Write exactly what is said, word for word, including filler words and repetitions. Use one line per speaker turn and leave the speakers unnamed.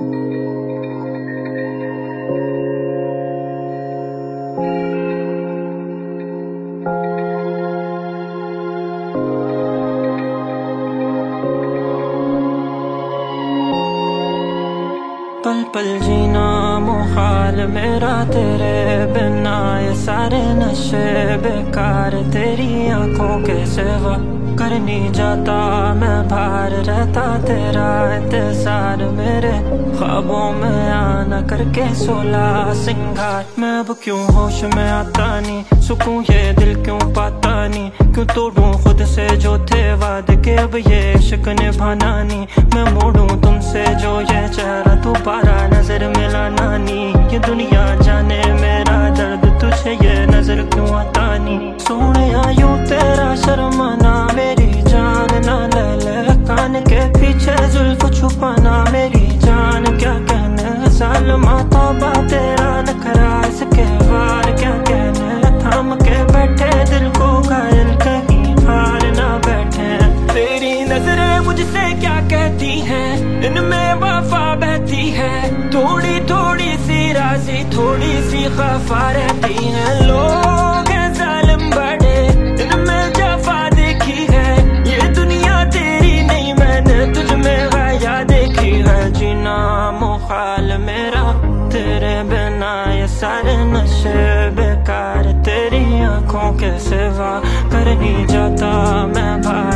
पल पल जीना मुहाल मेरा तेरे बिना, ये सारे नशे बेकार तेरी आंखों के सिवा। कर नहीं जाता मैं बाहर रहता तेरा इंतजार, मेरे ख्वाबों में आना करके सोला सिंगार। मैं अब क्यों होश में आता नहीं, सुकून ये दिल क्यों पाता नहीं, क्यों तोड़ूं खुद से जो थे वादे के अब ये इश्क निभाना नहीं। मैं मोड़ूं तुमसे जो ये चेहरा दोबारा नजर मिलाना नहीं, ये दुनिया जाने मेरा दर्द तुझे ये नजर क्यों आता नहीं। सोने यूं तेरा शर्माना मेरी जान ना ले ले, कान के पीछे जुल्फ छुपाना मेरी जान क्या कहने। सालमा तौबा तेरा नखरा इसके वार क्या कहने, थाम के बैठे दिल को घायल कहीं हार ना बैठे। तेरी नजरें मुझसे क्या कहती हैं, इनमें वफा बहती है, थोड़ी थोड़ी सी राजी थोड़ी सी खफा रहती है। लोग हैं जालिम बड़े, इनमें जफा देखी है, ये दुनिया तेरी नहीं मैंने तुझ में गाया देखी है। जीना मुहाल मेरा तेरे बिना, ये सारे नशे बेकार तेरी आंखों के सिवा। कर नहीं जाता मैं बाहर